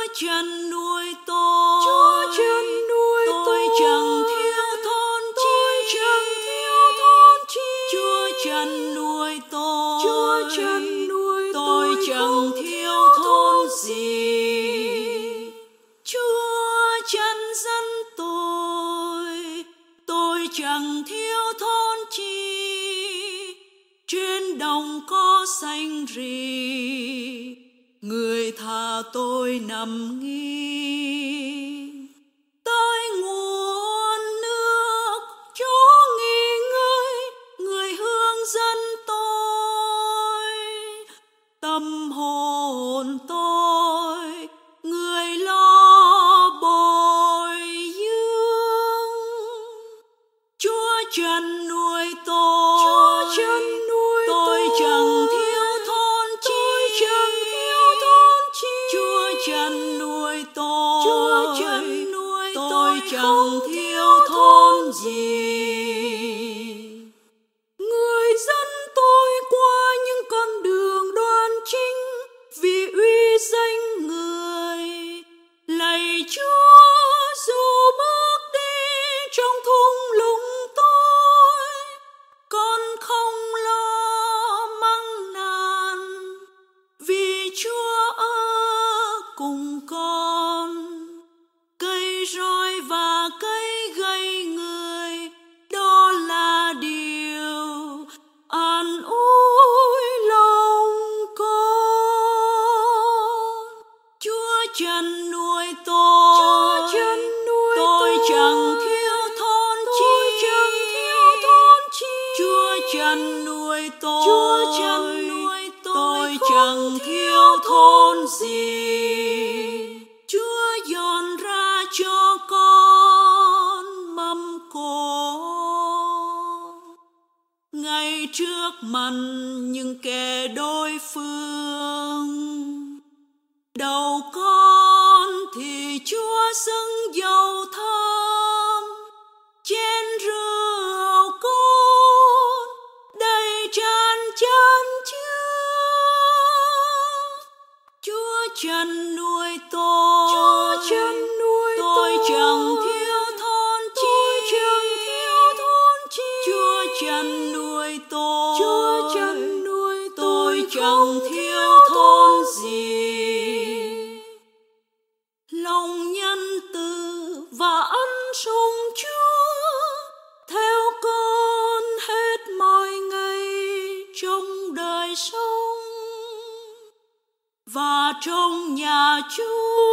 chăn nuôi tôi, Chúa chăn nuôi tôi chẳng thiếu thốn chi, Chúa chăn nuôi tôi, Chúa chăn nuôi tôi chẳng thiếu thốn gì. Chúa chăn dẫn tôi chẳng thiếu thốn chi. Trên đồng có xanh rì, người thả tôi nằm nghỉ. Tới nguồn nước chỗ nghỉ ngơi, người hướng dẫn tôi. Tâm hồn tôi người lo bồi dưỡng. Chúa chăn nuôi tôi, tôi chẳng thiếu thốn chi, Chúa chăn nuôi tôi chẳng thiếu thốn gì. Người dẫn tôi qua những con đường đoan chính, vì uy danh người. Lạy Chúa, dù bước đi trong thung lũng tối, con không lo măng nàn, vì Chúa ở cùng con. Cây roi và cây gây người, đó là điều an ủi lòng con. Chúa chăn nuôi tôi chẳng thiếu thốn chi, Chúa chăn nuôi tôi chẳng thiếu thốn gì. Chúa dọn ra cho con mâm cỗ ngay trước mặt những kẻ đối phương. Đầu con thì Chúa xứng dầu thơm, chén rượu cốt đầy tràn chan chứa. Chúa chăn nuôi tôi chẳng thiếu thốn chi, Chúa chăn nuôi tôi chẳng thiếu thốn gì. Lòng nhân từ và ân sủng Chúa theo con hết mọi ngày trong đời sống, và trong nhà Chúa